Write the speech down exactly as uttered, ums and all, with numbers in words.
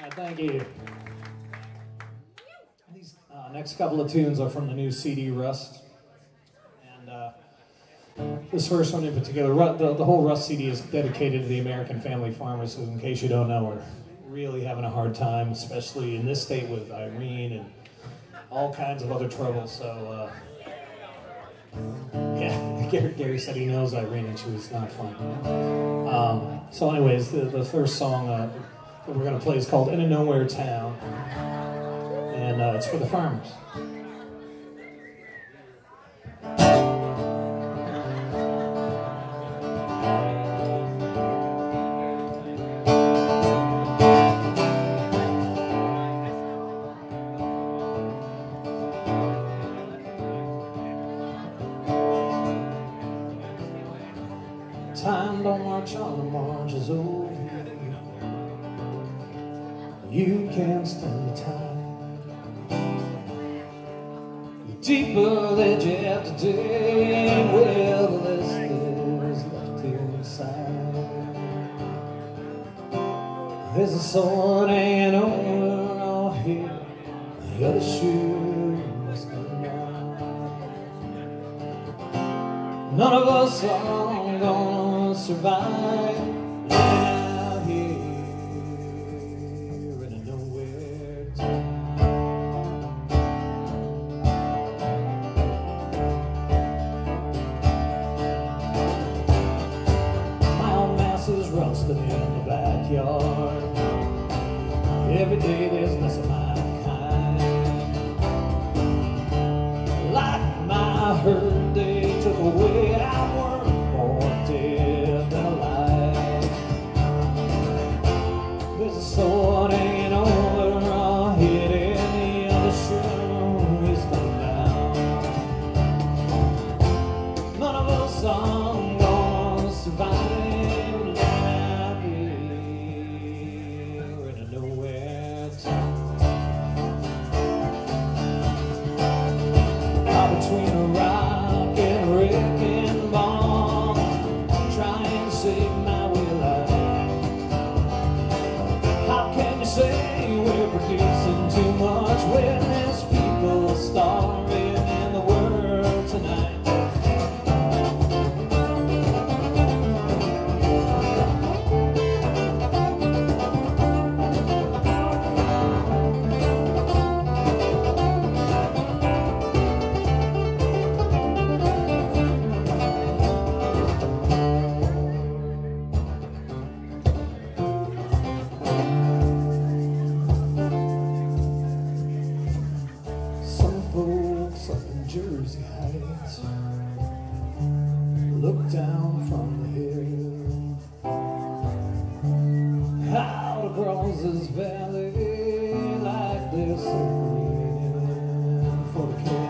right, thank you. These uh, next couple of tunes are from the new C D Rust. And uh, this first one in particular, the, the whole Rust C D is dedicated to the American family farmers, who, in case you don't know, are really having a hard time, especially in this state with Irene and all kinds of other trouble. So, uh, yeah, Gary, Gary said he knows Irene and she was not fun. Um, so anyways, the, the first song uh, that we're going to play is called In a Nowhere Town, and uh, it's for the farmers. Time don't march on, the march is over. You can't stand the time. The deeper that you have to dig, well, the less there's left inside. There's a sword hanging over our head, the other shoe is coming down. None of us are gonna survive out here in a nowhere town. My old mass is rusting in the backyard. Every day there's less of my kind. Like my herd, they took away our work, more dead than alive. There's a sword hanging over our head, and the other shoe is coming down. None of us are gonna survive out here in a nowhere town. Caught between a rock and a wrecking ball, try and save my way alive. How can you say we're producing too much when there's people starving in the world tonight? Some folks up in Jersey Heights look down from the hill. How across this valley like this, for the kill.